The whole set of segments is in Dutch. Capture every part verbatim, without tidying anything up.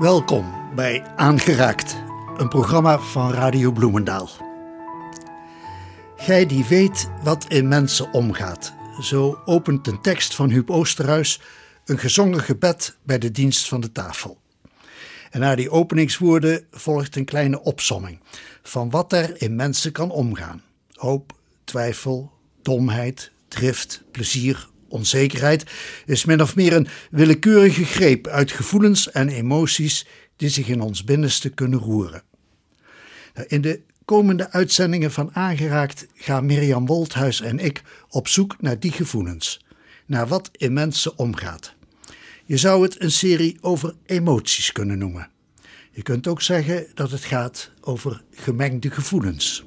Welkom bij Aangeraakt, een programma van Radio Bloemendaal. Gij die weet wat in mensen omgaat, zo opent een tekst van Huub Oosterhuis een gezongen gebed bij de dienst van de tafel. En na die openingswoorden volgt een kleine opsomming van wat er in mensen kan omgaan. Hoop, twijfel, domheid, drift, plezier, onzekerheid is min of meer een willekeurige greep uit gevoelens en emoties die zich in ons binnenste kunnen roeren. In de komende uitzendingen van Aangeraakt gaan Mirjam Wolthuis en ik op zoek naar die gevoelens, naar wat in mensen omgaat. Je zou het een serie over emoties kunnen noemen. Je kunt ook zeggen dat het gaat over gemengde gevoelens.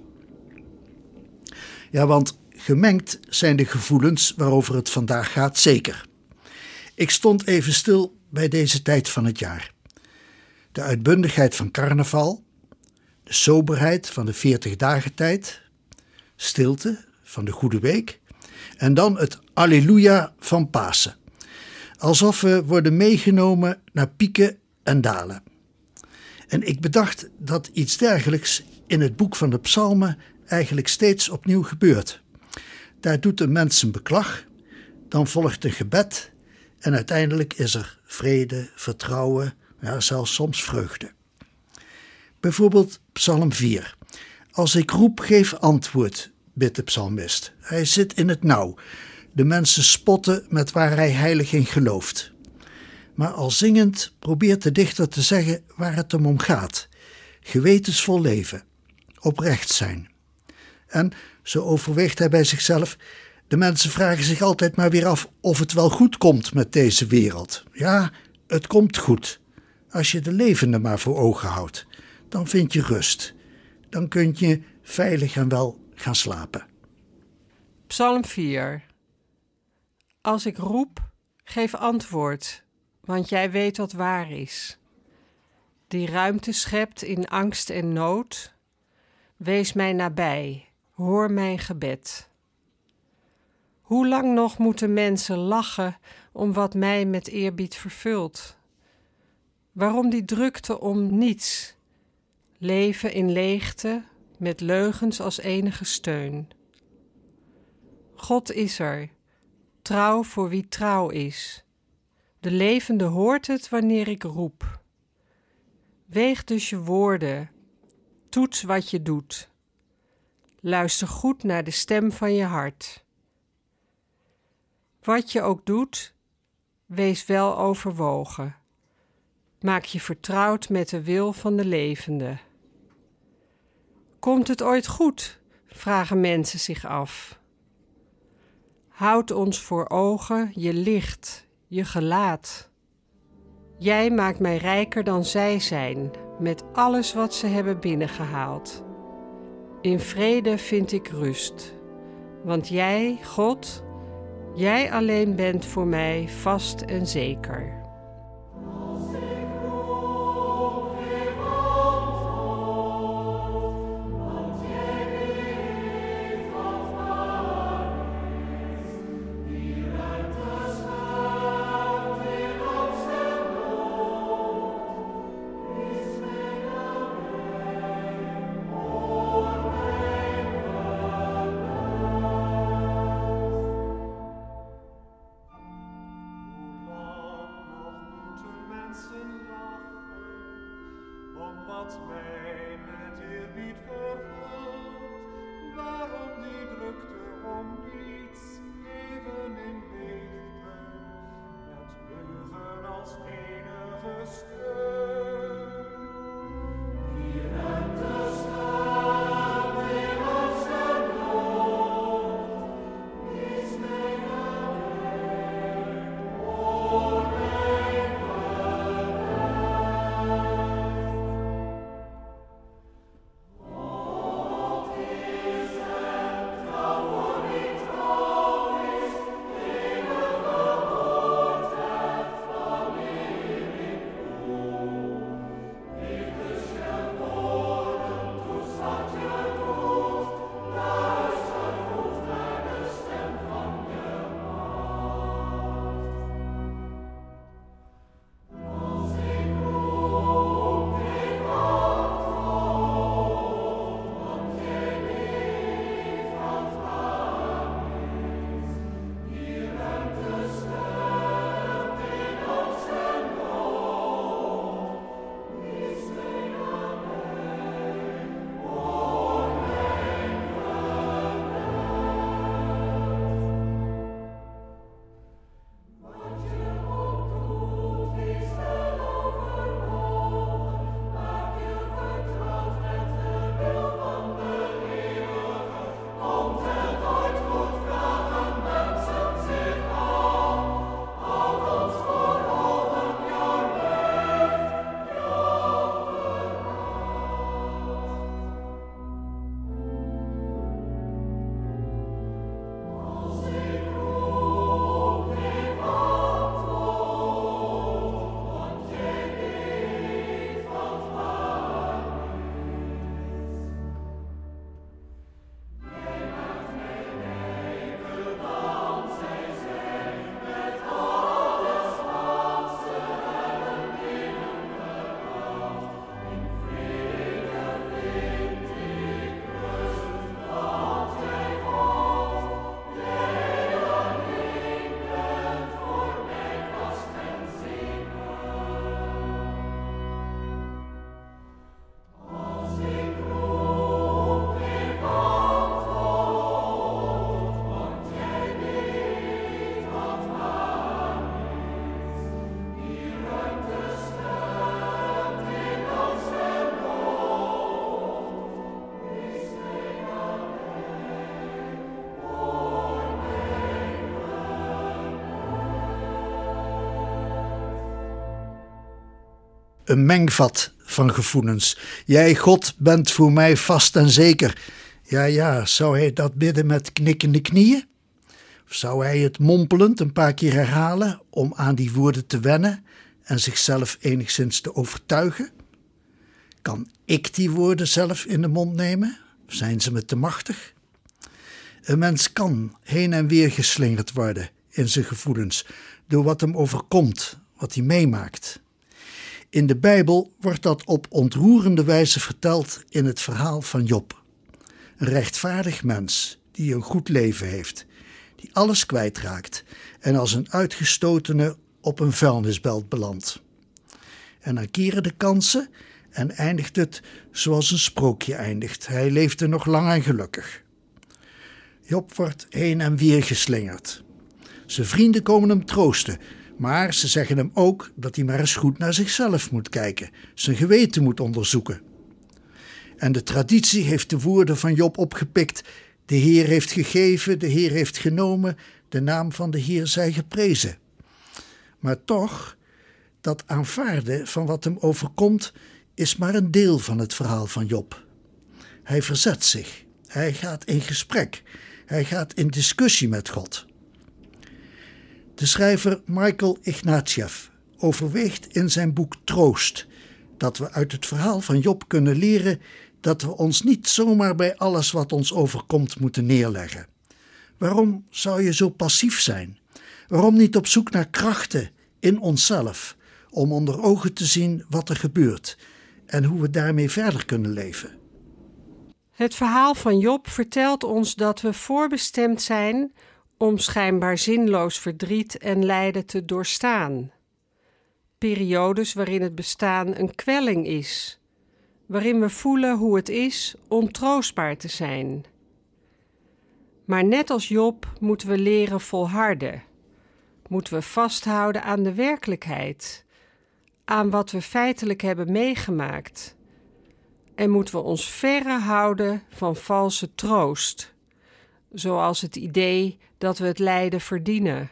Ja, want gemengd zijn de gevoelens waarover het vandaag gaat, zeker. Ik stond even stil bij deze tijd van het jaar. De uitbundigheid van carnaval, de soberheid van de veertig dagen tijd, stilte van de Goede Week en dan het Alleluia van Pasen. Alsof we worden meegenomen naar pieken en dalen. En ik bedacht dat iets dergelijks in het boek van de Psalmen eigenlijk steeds opnieuw gebeurt. Daar doet een mens een beklag, dan volgt een gebed en uiteindelijk is er vrede, vertrouwen, ja, zelfs soms vreugde. Bijvoorbeeld Psalm vier. Als ik roep, geef antwoord, bidt de psalmist. Hij zit in het nauw. De mensen spotten met waar hij heilig in gelooft. Maar al zingend probeert de dichter te zeggen waar het hem om gaat. Gewetensvol leven, oprecht zijn. En, zo overweegt hij bij zichzelf, de mensen vragen zich altijd maar weer af of het wel goed komt met deze wereld. Ja, het komt goed. Als je de levende maar voor ogen houdt, dan vind je rust. Dan kun je veilig en wel gaan slapen. Psalm vier. Als ik roep, geef antwoord, want jij weet wat waar is. Die ruimte schept in angst en nood. Wees mij nabij, hoor mijn gebed. Hoe lang nog moeten mensen lachen om wat mij met eerbied vervult? Waarom die drukte om niets? Leven in leegte, met leugens als enige steun. God is er, trouw voor wie trouw is. De levende hoort het wanneer ik roep. Weeg dus je woorden, toets wat je doet. Luister goed naar de stem van je hart. Wat je ook doet, wees wel overwogen. Maak je vertrouwd met de wil van de levende. Komt het ooit goed? Vragen mensen zich af. Houd ons voor ogen je licht, je gelaat. Jij maakt mij rijker dan zij zijn, met alles wat ze hebben binnengehaald. In vrede vind ik rust, want jij, God, jij alleen bent voor mij vast en zeker. een mengvat van gevoelens. Jij, God, bent voor mij vast en zeker. Ja, ja, zou hij dat bidden met knikkende knieën? Of zou hij het mompelend een paar keer herhalen om aan die woorden te wennen en zichzelf enigszins te overtuigen? Kan ik die woorden zelf in de mond nemen? Zijn ze me te machtig? Een mens kan heen en weer geslingerd worden in zijn gevoelens door wat hem overkomt, wat hij meemaakt. In de Bijbel wordt dat op ontroerende wijze verteld in het verhaal van Job. Een rechtvaardig mens die een goed leven heeft, die alles kwijtraakt en als een uitgestotene op een vuilnisbelt belandt. En dan keren de kansen en eindigt het zoals een sprookje eindigt. Hij leefde nog lang en gelukkig. Job wordt heen en weer geslingerd. Zijn vrienden komen hem troosten, maar ze zeggen hem ook dat hij maar eens goed naar zichzelf moet kijken, zijn geweten moet onderzoeken. En de traditie heeft de woorden van Job opgepikt: de Heer heeft gegeven, de Heer heeft genomen, de naam van de Heer zij geprezen. Maar toch, dat aanvaarden van wat hem overkomt, is maar een deel van het verhaal van Job. Hij verzet zich, hij gaat in gesprek, hij gaat in discussie met God. De schrijver Michael Ignatieff overweegt in zijn boek Troost dat we uit het verhaal van Job kunnen leren dat we ons niet zomaar bij alles wat ons overkomt moeten neerleggen. Waarom zou je zo passief zijn? Waarom niet op zoek naar krachten in onszelf om onder ogen te zien wat er gebeurt en hoe we daarmee verder kunnen leven? Het verhaal van Job vertelt ons dat we voorbestemd zijn om schijnbaar zinloos verdriet en lijden te doorstaan. Periodes waarin het bestaan een kwelling is, waarin we voelen hoe het is ontroostbaar te zijn. Maar net als Job moeten we leren volharden, moeten we vasthouden aan de werkelijkheid, aan wat we feitelijk hebben meegemaakt, en moeten we ons verre houden van valse troost, zoals het idee dat we het lijden verdienen.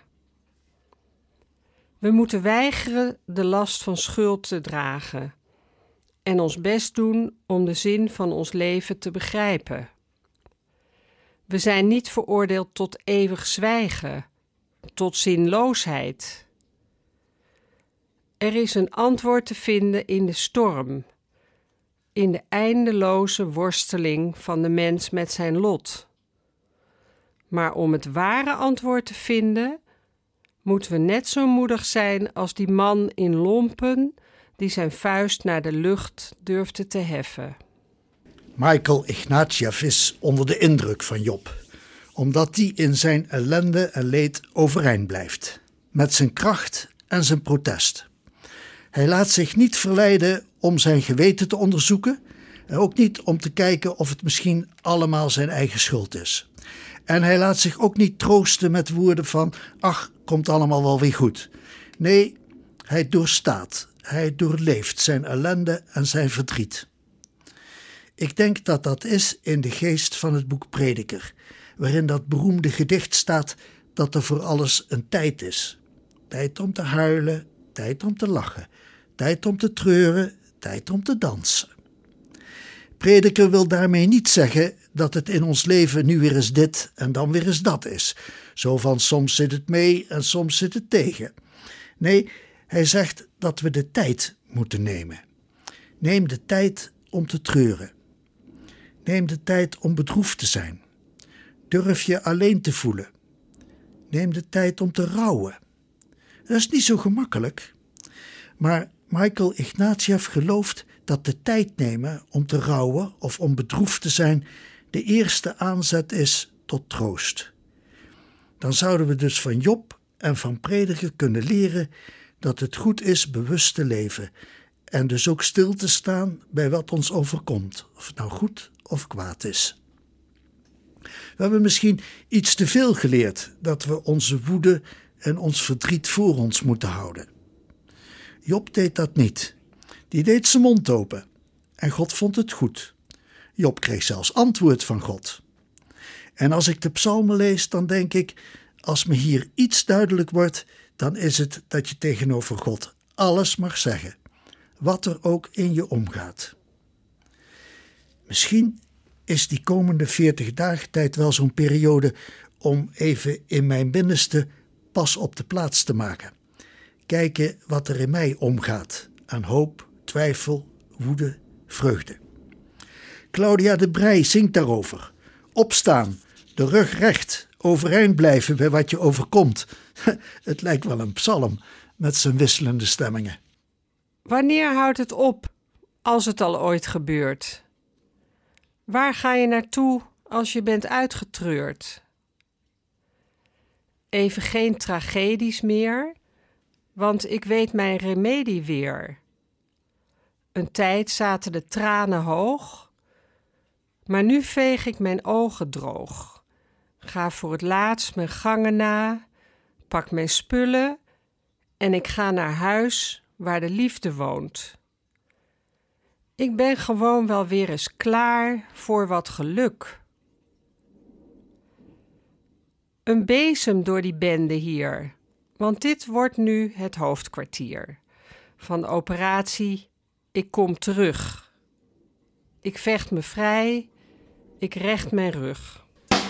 We moeten weigeren de last van schuld te dragen en ons best doen om de zin van ons leven te begrijpen. We zijn niet veroordeeld tot eeuwig zwijgen, tot zinloosheid. Er is een antwoord te vinden in de storm, in de eindeloze worsteling van de mens met zijn lot. Maar om het ware antwoord te vinden, moeten we net zo moedig zijn als die man in lompen die zijn vuist naar de lucht durfde te heffen. Michael Ignatieff is onder de indruk van Job, omdat hij in zijn ellende en leed overeind blijft, met zijn kracht en zijn protest. Hij laat zich niet verleiden om zijn geweten te onderzoeken en ook niet om te kijken of het misschien allemaal zijn eigen schuld is. En hij laat zich ook niet troosten met woorden van: ach, komt allemaal wel weer goed. Nee, hij doorstaat, hij doorleeft zijn ellende en zijn verdriet. Ik denk dat dat is in de geest van het boek Prediker, waarin dat beroemde gedicht staat dat er voor alles een tijd is. Tijd om te huilen, tijd om te lachen, tijd om te treuren, tijd om te dansen. Prediker wil daarmee niet zeggen dat het in ons leven nu weer eens dit en dan weer eens dat is. Zo van soms zit het mee en soms zit het tegen. Nee, hij zegt dat we de tijd moeten nemen. Neem de tijd om te treuren. Neem de tijd om bedroefd te zijn. Durf je alleen te voelen. Neem de tijd om te rouwen. Dat is niet zo gemakkelijk. Maar Michael Ignatieff gelooft dat de tijd nemen om te rouwen of om bedroefd te zijn de eerste aanzet is tot troost. Dan zouden we dus van Job en van Prediker kunnen leren dat het goed is bewust te leven en dus ook stil te staan bij wat ons overkomt, of het nou goed of kwaad is. We hebben misschien iets te veel geleerd dat we onze woede en ons verdriet voor ons moeten houden. Job deed dat niet. Die deed zijn mond open en God vond het goed. Job kreeg zelfs antwoord van God. En als ik de psalmen lees, dan denk ik, als me hier iets duidelijk wordt, dan is het dat je tegenover God alles mag zeggen. wat er ook in je omgaat. Misschien is die komende veertig dagen tijd wel zo'n periode om even in mijn binnenste pas op de plaats te maken. Kijken wat er in mij omgaat aan hoop, twijfel, woede, vreugde. Claudia de Breij zingt daarover. Opstaan, de rug recht, overeind blijven bij wat je overkomt. Het lijkt wel een psalm met zijn wisselende stemmingen. Wanneer houdt het op, als het al ooit gebeurt? Waar ga je naartoe als je bent uitgetreurd? Even geen tragedies meer, want ik weet mijn remedie weer. Een tijd zaten de tranen hoog, maar nu veeg ik mijn ogen droog. Ga voor het laatst mijn gangen na, pak mijn spullen en ik ga naar huis waar de liefde woont. Ik ben gewoon wel weer eens klaar voor wat geluk. Een bezem door die bende hier, want dit wordt nu het hoofdkwartier van operatie Ik kom terug. Ik vecht me vrij, ik recht mijn rug.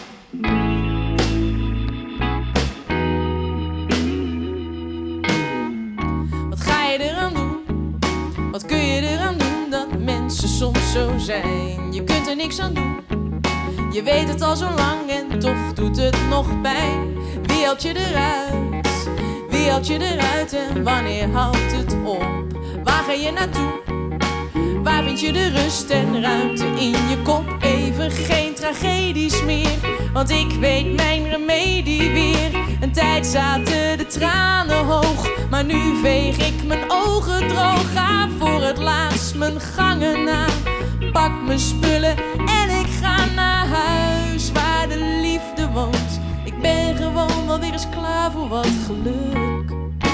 Wat ga je eraan doen? Wat kun je eraan doen dat mensen soms zo zijn? Je kunt er niks aan doen. Je weet het al zo lang en toch doet het nog pijn. Wie helpt je eruit? Wie helpt je eruit en wanneer houdt het op? Waar ga je naartoe? Waar vind je de rust en ruimte in je kop? Even geen tragedies meer, want ik weet mijn remedie weer. Een tijd zaten de tranen hoog, maar nu veeg ik mijn ogen droog. Ga voor het laatst mijn gangen na, pak mijn spullen en ik ga naar huis waar de liefde woont. Ik ben gewoon wel weer eens klaar voor wat geluk.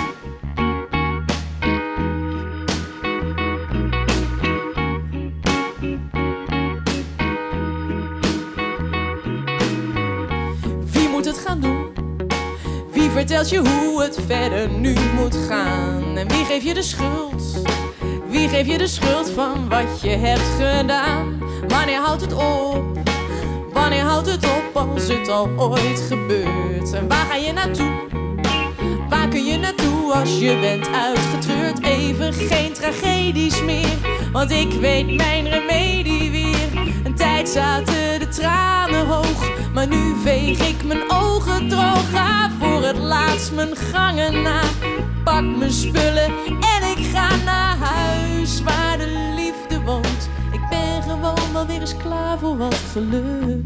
Wie moet het gaan doen? Wie vertelt je hoe het verder nu moet gaan? En wie geeft je de schuld? Wie geeft je de schuld van wat je hebt gedaan? Wanneer houdt het op? Wanneer houdt het op als het al ooit gebeurt? En waar ga je naartoe? Waar kun je naartoe als je bent uitgetreurd? Even geen tragedies meer, want ik weet mijn remedie weer. Een tijd zaten de tranen hoog, maar nu veeg ik mijn ogen droog. Ga voor het laatst mijn gangen na, pak mijn spullen en ik ga naar huis waar de liefde woont. Ik ben gewoon wel weer eens klaar voor wat geluk.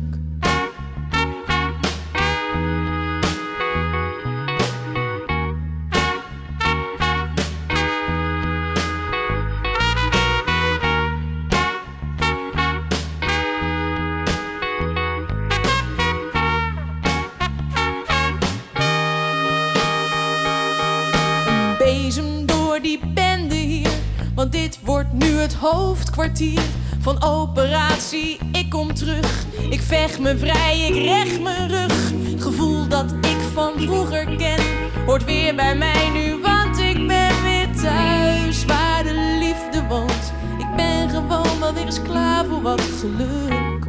Bezem door die bende hier, want dit wordt nu het hoofdkwartier van operatie Ik kom terug. Ik vecht me vrij, ik recht mijn rug. Gevoel dat ik van vroeger ken hoort weer bij mij nu, want ik ben weer thuis waar de liefde woont. Ik ben gewoon wel weer eens klaar voor wat geluk.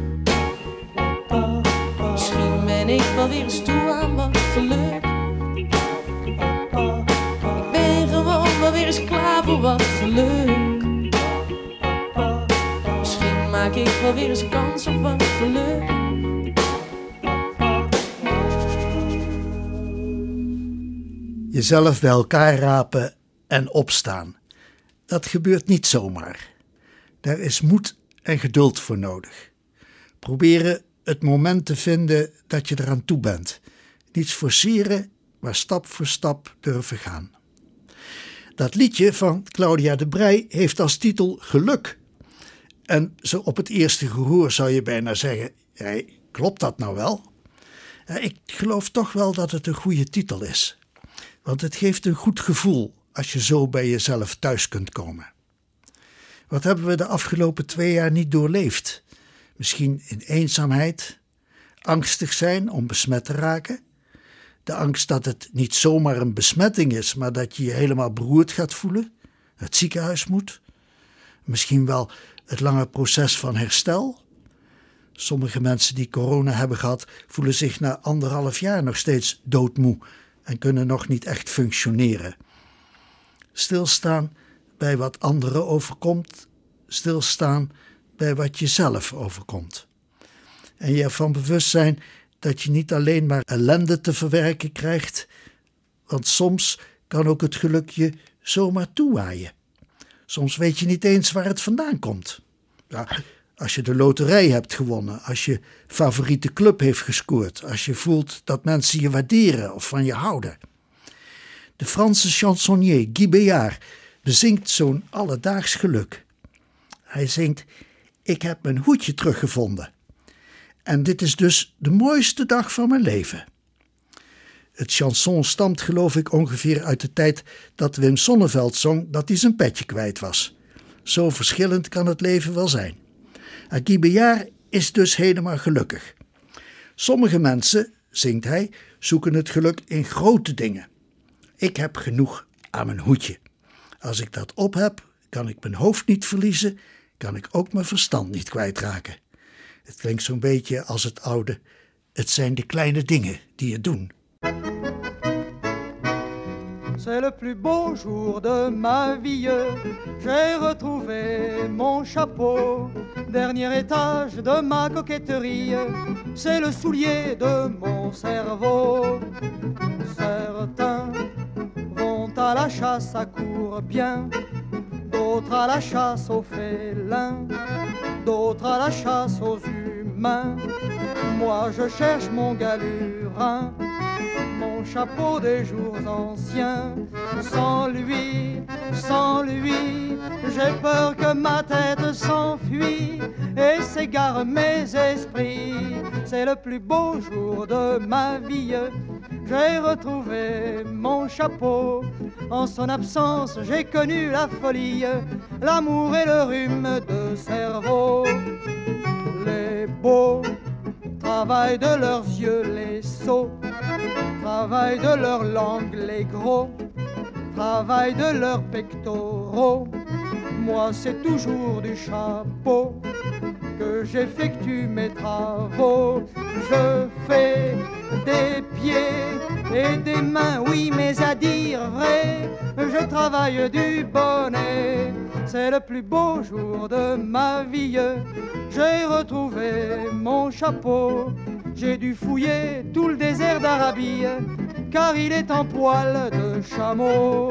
Misschien ben ik wel weer eens toe aan wat geluk. Wel weer eens klaar voor wat geluk. Misschien maak ik wel weer eens kans op wat geluk. Jezelf bij elkaar rapen en opstaan. Dat gebeurt niet zomaar. Daar is moed en geduld voor nodig. Proberen het moment te vinden dat je eraan toe bent. Niets forceren, maar stap voor stap durven gaan. Dat liedje van Claudia de Breij heeft als titel Geluk. En zo op het eerste gehoor zou je bijna zeggen, hey, klopt dat nou wel? Ik geloof toch wel dat het een goede titel is. Want het geeft een goed gevoel als je zo bij jezelf thuis kunt komen. Wat hebben we de afgelopen twee jaar niet doorleefd? Misschien in eenzaamheid, angstig zijn om besmet te raken. De angst dat het niet zomaar een besmetting is, maar dat je je helemaal beroerd gaat voelen, het ziekenhuis moet, Misschien wel het lange proces van herstel. Sommige mensen die corona hebben gehad voelen zich na anderhalf jaar nog steeds doodmoe en kunnen nog niet echt functioneren. Stilstaan bij wat anderen overkomt, stilstaan bij wat jezelf overkomt. En je ervan bewust zijn dat je niet alleen maar ellende te verwerken krijgt, want soms kan ook het geluk je zomaar toewaaien. Soms weet je niet eens waar het vandaan komt. Ja, als je de loterij hebt gewonnen, als je favoriete club heeft gescoord, als je voelt dat mensen je waarderen of van je houden. De Franse chansonnier Guy Béart bezingt zo'n alledaags geluk. Hij zingt: ik heb mijn hoedje teruggevonden. En dit is dus de mooiste dag van mijn leven. Het chanson stamt geloof ik ongeveer uit de tijd dat Wim Sonneveld zong dat hij zijn petje kwijt was. Zo verschillend kan het leven wel zijn. En Guy Béart is dus helemaal gelukkig. Sommige mensen, zingt hij, zoeken het geluk in grote dingen. Ik heb genoeg aan mijn hoedje. Als ik dat op heb, kan ik mijn hoofd niet verliezen, kan ik ook mijn verstand niet kwijtraken. Het klinkt zo'n beetje als het oude: het zijn de kleine dingen die het doen. C'est le plus beau jour de ma vie. J'ai retrouvé mon chapeau. Dernier étage de ma coquetterie. C'est le soulier de mon cerveau. Certains vont à la chasse à court bien. D'autres à la chasse aux félins. D'autres à la chasse aux humains. Moi je cherche mon galurin. Mon chapeau des jours anciens. Sans lui, sans lui, j'ai peur que ma tête s'enfuit et s'égare mes esprits. C'est le plus beau jour de ma vie. J'ai retrouvé mon chapeau. En son absence, j'ai connu la folie, l'amour et le rhume de cerveau. Les beaux travaillent de leurs yeux, les sots travaillent de leur langue, les gros travaillent de leurs pectoraux. Moi c'est toujours du chapeau que j'effectue mes travaux. Je fais des pieds et des mains, oui mais à dire vrai, je travaille du bonnet. C'est le plus beau jour de ma vie. J'ai retrouvé mon chapeau. J'ai dû fouiller tout le désert d'Arabie, car il est en poil de chameau.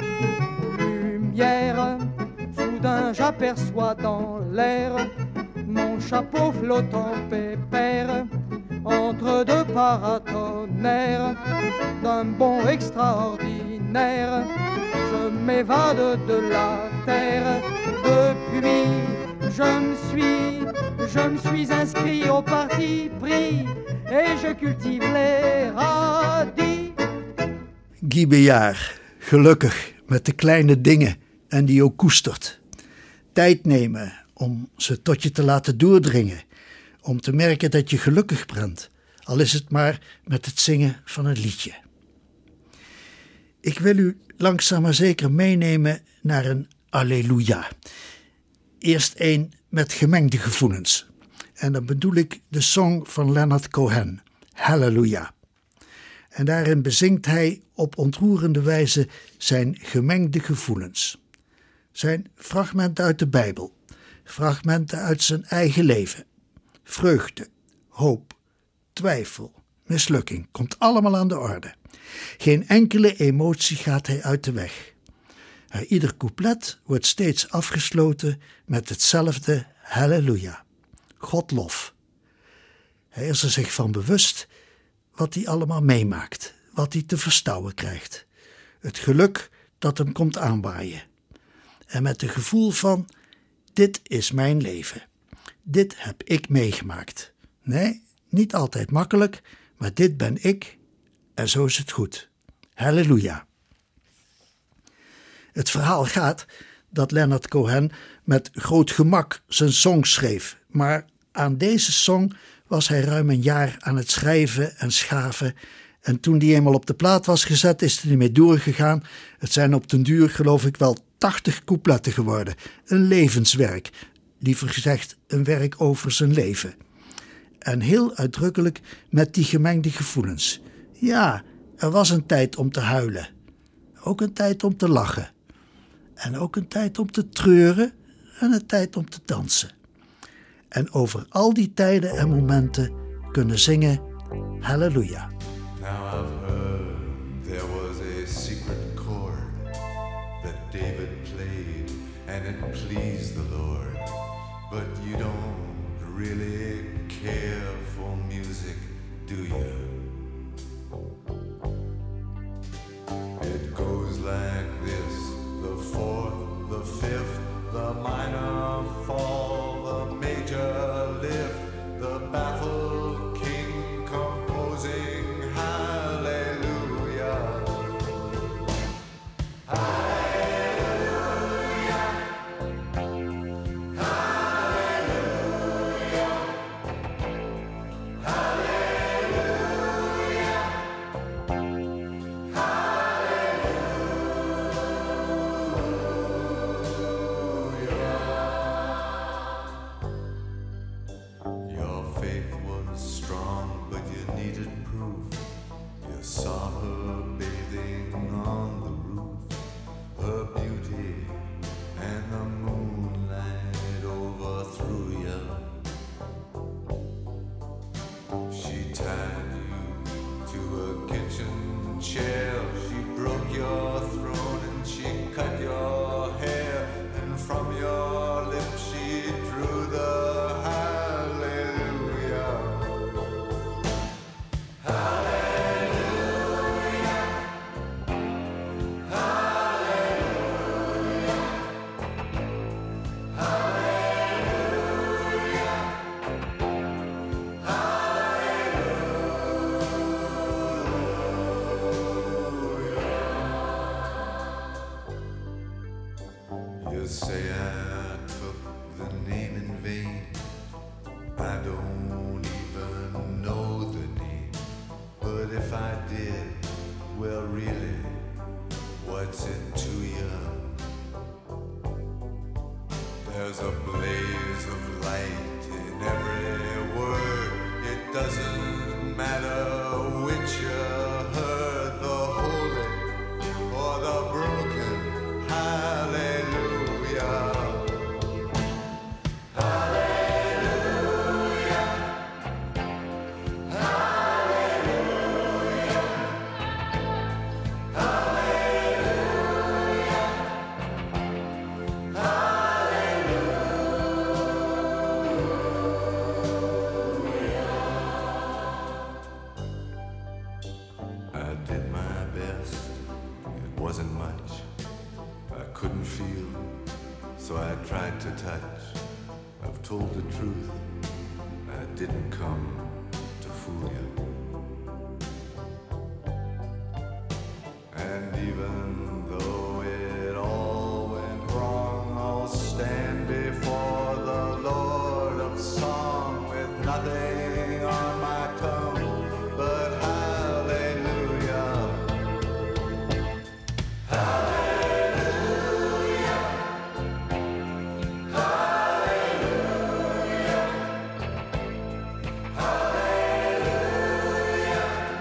Lumière, soudain j'aperçois dans l'air mon chapeau flottant pépère entre deux paratonnerres d'un bond extraordinaire. Je m'évade de la terre. Depuis je me suis, je me suis inscrit au parti pris et je cultive les radis. Guy Béart, gelukkig met de kleine dingen en die ook koestert. Tijd nemen om ze tot je te laten doordringen, om te merken dat je gelukkig bent, al is het maar met het zingen van een liedje. Ik wil u langzaam maar zeker meenemen naar een Alleluia. Eerst een met gemengde gevoelens. En dan bedoel ik de song van Leonard Cohen, Hallelujah. En daarin bezingt hij op ontroerende wijze zijn gemengde gevoelens. Zijn fragmenten uit de Bijbel, fragmenten uit zijn eigen leven. Vreugde, hoop, twijfel, mislukking, komt allemaal aan de orde. Geen enkele emotie gaat hij uit de weg. Ieder couplet wordt steeds afgesloten met hetzelfde Halleluja, God lof. Hij is er zich van bewust wat hij allemaal meemaakt, wat hij te verstouwen krijgt. Het geluk dat hem komt aanwaaien. En met het gevoel van, dit is mijn leven. Dit heb ik meegemaakt. Nee, niet altijd makkelijk, maar dit ben ik en zo is het goed. Halleluja. Het verhaal gaat dat Leonard Cohen met groot gemak zijn song schreef, maar aan deze song was hij ruim een jaar aan het schrijven en schaven en toen die eenmaal op de plaat was gezet is hij ermee doorgegaan. Het zijn op den duur geloof ik wel tachtig coupletten geworden. Een levenswerk, liever gezegd een werk over zijn leven. En heel uitdrukkelijk met die gemengde gevoelens. Ja, er was een tijd om te huilen. Ook een tijd om te lachen. En ook een tijd om te treuren en een tijd om te dansen. En over al die tijden en momenten kunnen zingen Halleluja. Now I've heard there was a secret chord that David played and it pleased the Lord. But you don't really care for music, do you? It goes like this, the fourth, the fifth, the minor fall, the major lift, the baffled king composing hallelujah. Hallelujah. Hallelujah. Your faith was strong, but you needed proof. You saw her bathing on the roof, her beauty and the moonlight overthrew you. She tied you to a kitchen chair, she broke your throne and she cut your hair, and from your lips she drew the hallelujah. Hallelujah. Hallelujah. Hallelujah. You say I took the name in vain. I don't even know the name. But if I did, well really, what's it to you? There's a blaze of light in every word. It doesn't matter which you heard, the holy or the broken. Hallelujah. Hallelujah. Hallelujah. Hallelujah. I did my best. It wasn't much. I couldn't feel, so I tried to touch. I've told the truth. I didn't come to fool you. And even though it all went wrong, I'll stand before the Lord of Song with nothing on my tongue but hallelujah. Hallelujah. Hallelujah. Hallelujah.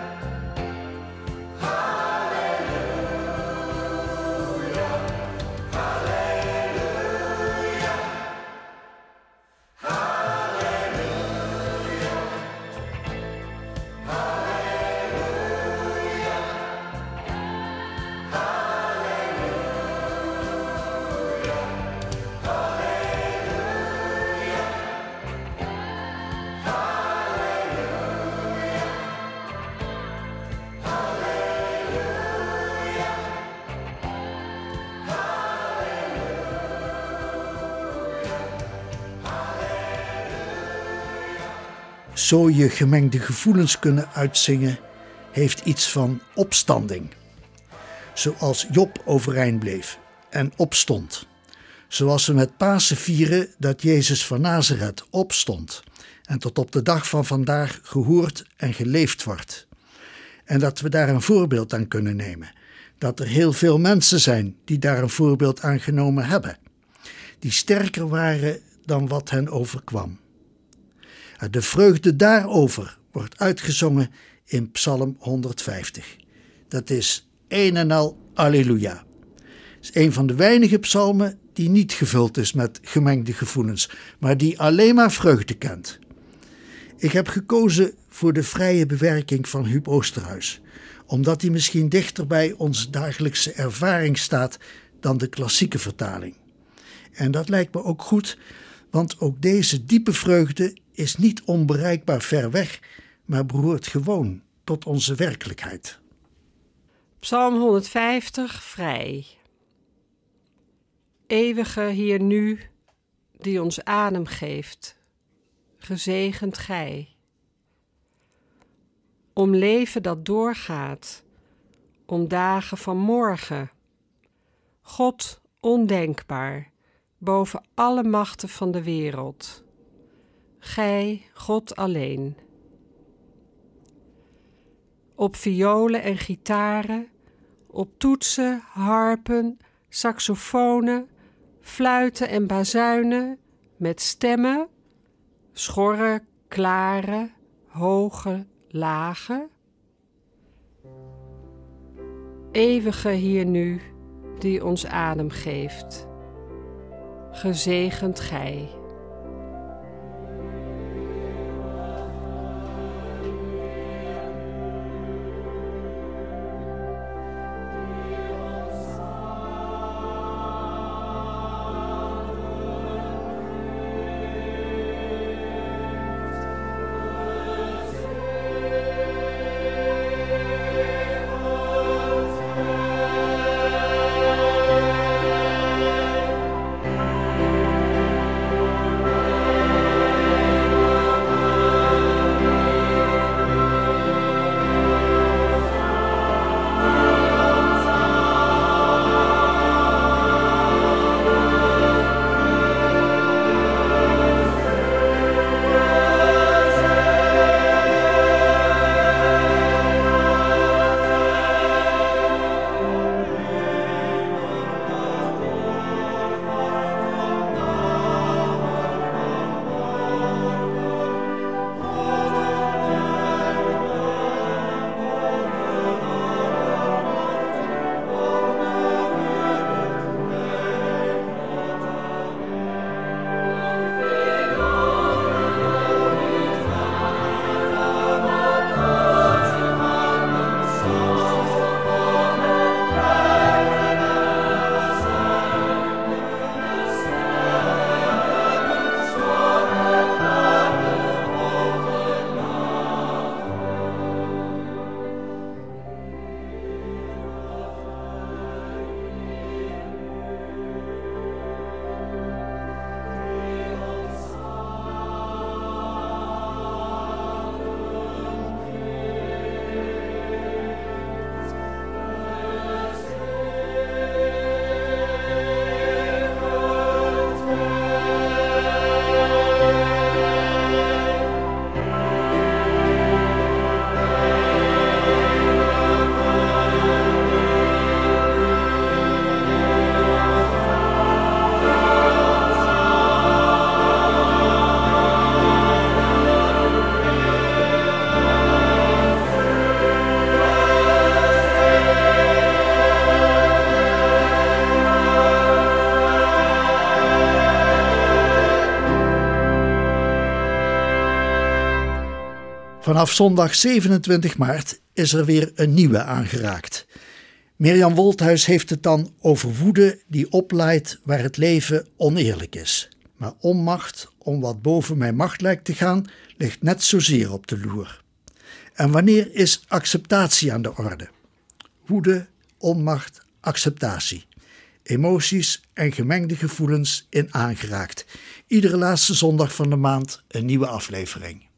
Zo je gemengde gevoelens kunnen uitzingen, heeft iets van opstanding. Zoals Job overeind bleef en opstond. Zoals we met Pasen vieren dat Jezus van Nazareth opstond en tot op de dag van vandaag gehoord en geleefd wordt. En dat we daar een voorbeeld aan kunnen nemen. dat er heel veel mensen zijn die daar een voorbeeld aan genomen hebben, die sterker waren dan wat hen overkwam. De vreugde daarover wordt uitgezongen in Psalm honderdvijftig. Dat is een en al Alleluia. Het is een van de weinige psalmen die niet gevuld is met gemengde gevoelens, maar die alleen maar vreugde kent. Ik heb gekozen voor de vrije bewerking van Huub Oosterhuis, omdat die misschien dichter bij onze dagelijkse ervaring staat dan de klassieke vertaling. En dat lijkt me ook goed, want ook deze diepe vreugde is niet onbereikbaar ver weg, maar behoort gewoon tot onze werkelijkheid. Psalm honderdvijftig, vrij. Eeuwige hier nu, die ons adem geeft, gezegend gij. Om leven dat doorgaat, om dagen van morgen. God ondenkbaar, boven alle machten van de wereld. Gij, God alleen. Op violen en gitaren, op toetsen, harpen, saxofonen, fluiten en bazuinen, met stemmen, schorre, klare, hoge, lage. Eeuwige hier nu, die ons adem geeft. Gezegend gij. Vanaf zondag zevenentwintig maart is er weer een nieuwe aangeraakt. Mirjam Wolthuis heeft het dan over woede die opleidt waar het leven oneerlijk is. Maar onmacht om wat boven mijn macht lijkt te gaan, ligt net zozeer op de loer. En wanneer is acceptatie aan de orde? Woede, onmacht, acceptatie. Emoties en gemengde gevoelens in aangeraakt. Iedere laatste zondag van de maand een nieuwe aflevering.